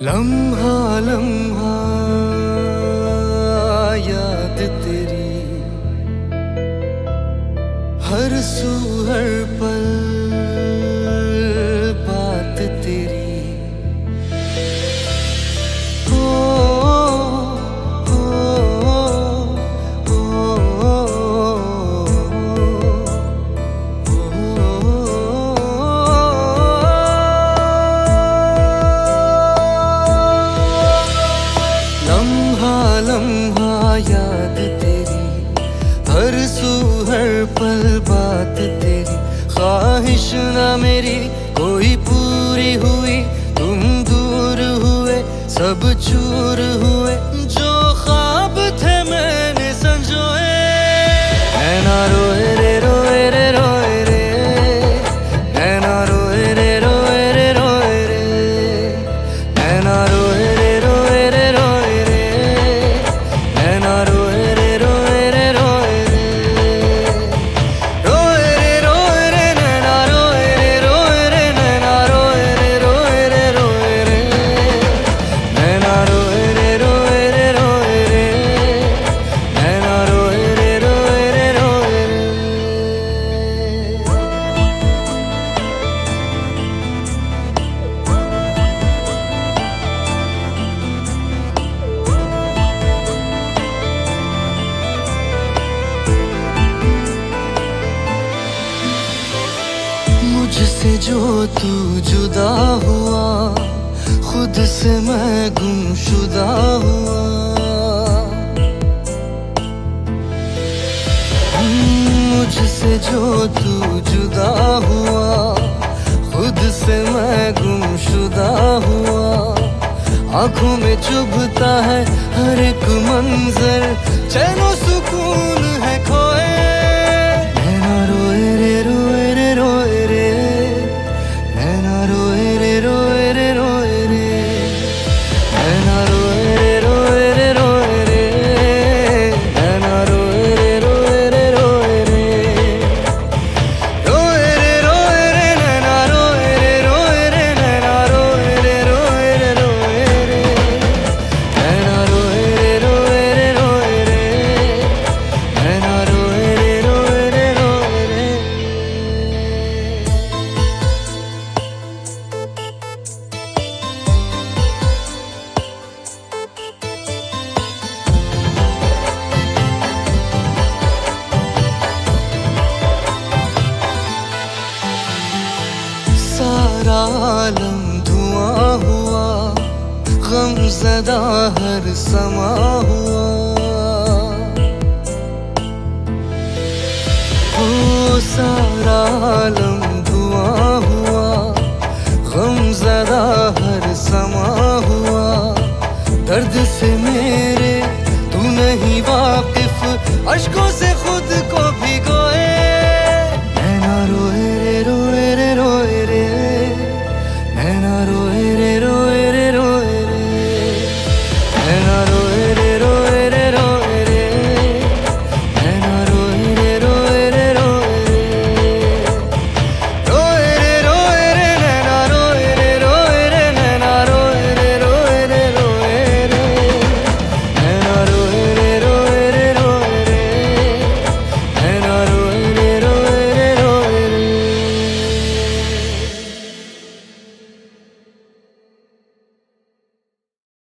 लम्हा लम्हा याद तेरी, हर सू हर पल बात तेरी। ओ, ओ, ओ, लम्हा लम्हा याद तेरी, हर सू हर पल बात तेरी। ख्वाहिश ना मेरी कोई पूरी हुई, तुम दूर हुए सब चूर हुए। जो ख्वाब थे मैंने संजोए, नैना रोए रे रोए रे रोए रे, नैना रोए रे रोए रे रोए रे, नैना रोए रे रोए रे रोए रे, नैना रोए रे रोए रे रोए रे, रोए रे रोए रे नैना रोए रे रोए रे, नैना रोए रे रोए रे रोए रे, नैना रोए रे रोए रे रोए रे, नैना रोए रे रोए रे रोए रे। मुझसे जो तू जुदा हुआ, खुद से मैं गुमशुदा हुआ। मुझसे जो तू जुदा हुआ, खुद से मैं गुमशुदा हुआ। आंखों में चुभता है हर एक मंजर, चैनो सुकून है खोए। नैना रोए रे रोए रे रोए रे, नैना रोए रे रोए रे रोए रे, नैना रोए रे रोए रे रोए रे, नैना रोए रे रोए रे रोए रे, रोए रे रोए रे नैना रोए रे रोए रे, नैना रोए रे रोए रे रोए रे, नैना रोए रे रोए रे रोए रे, नैना रोए रे रोए रे रोए रे। सारा आलम धुआं हुआ, गमज़दा हर समा हुआ। ओ सारा आलम धुआं हुआ, गमज़दा हर समा हुआ। दर्द से मेरे तू नहीं वाकिफ, अश्कों से खुद को भिगोए।